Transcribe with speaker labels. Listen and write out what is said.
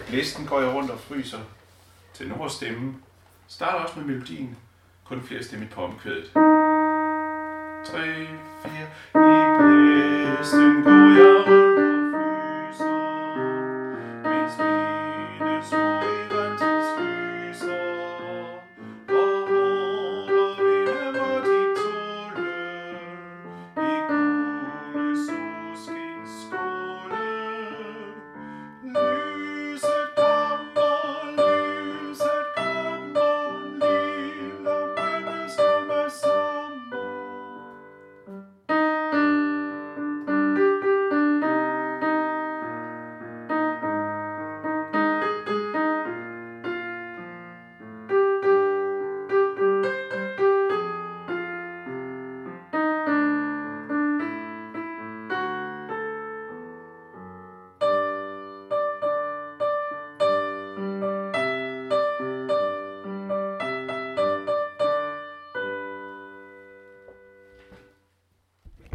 Speaker 1: Listen går jeg rundt og fryser. Tenorstemmen starter også med melodien. Kun flere stemme på omkvædet. 3, 4. I blæsten går jeg rundt.